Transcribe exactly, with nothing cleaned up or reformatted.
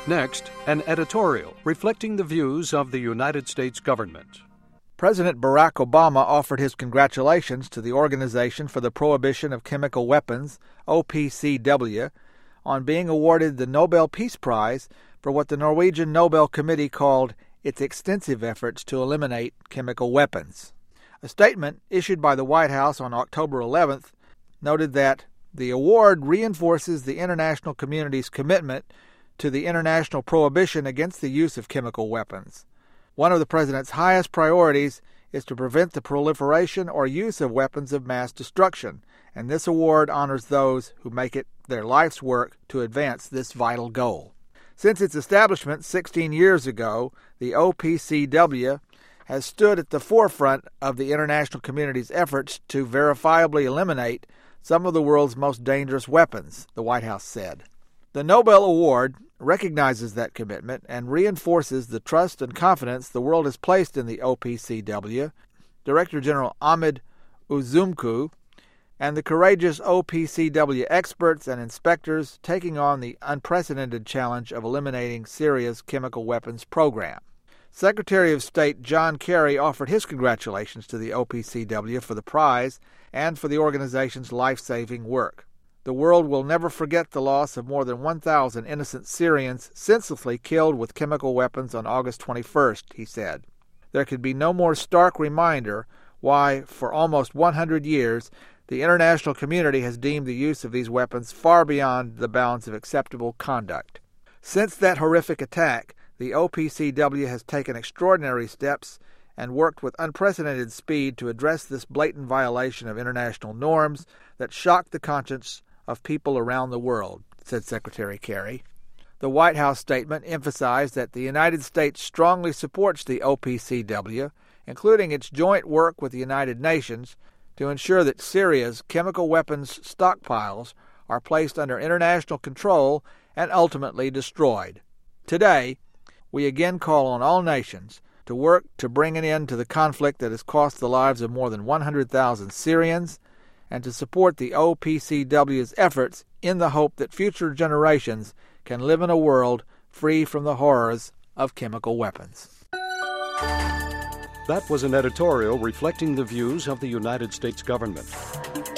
Next, an editorial reflecting the views of the United States government. President Barack Obama offered his congratulations to the Organization for the Prohibition of Chemical Weapons, O P C W, on being awarded the Nobel Peace Prize for what the Norwegian Nobel Committee called its extensive efforts to eliminate chemical weapons. A statement issued by the White House on October eleventh noted that the award reinforces the international community's commitment to the international prohibition against the use of chemical weapons. One of the president's highest priorities is to prevent the proliferation or use of weapons of mass destruction, and this award honors those who make it their life's work to advance this vital goal. Since its establishment sixteen years ago, the O P C W has stood at the forefront of the international community's efforts to verifiably eliminate some of the world's most dangerous weapons, the White House said. The Nobel Award recognizes that commitment and reinforces the trust and confidence the world has placed in the O P C W, Director General Ahmed Uzumku, and the courageous O P C W experts and inspectors taking on the unprecedented challenge of eliminating Syria's chemical weapons program. Secretary of State John Kerry offered his congratulations to the O P C W for the prize and for the organization's life-saving work. The world will never forget the loss of more than one thousand innocent Syrians senselessly killed with chemical weapons on August twenty-first, he said. There could be no more stark reminder why, for almost one hundred years, the international community has deemed the use of these weapons far beyond the bounds of acceptable conduct. Since that horrific attack, the O P C W has taken extraordinary steps and worked with unprecedented speed to address this blatant violation of international norms that shock the conscience of people around the world, said Secretary Kerry. The White House statement emphasized that the United States strongly supports the O P C W, including its joint work with the United Nations, to ensure that Syria's chemical weapons stockpiles are placed under international control and ultimately destroyed. Today, we again call on all nations to work to bring an end to the conflict that has cost the lives of more than one hundred thousand Syrians and to support the O P C W's efforts in the hope that future generations can live in a world free from the horrors of chemical weapons. That was an editorial reflecting the views of the United States government.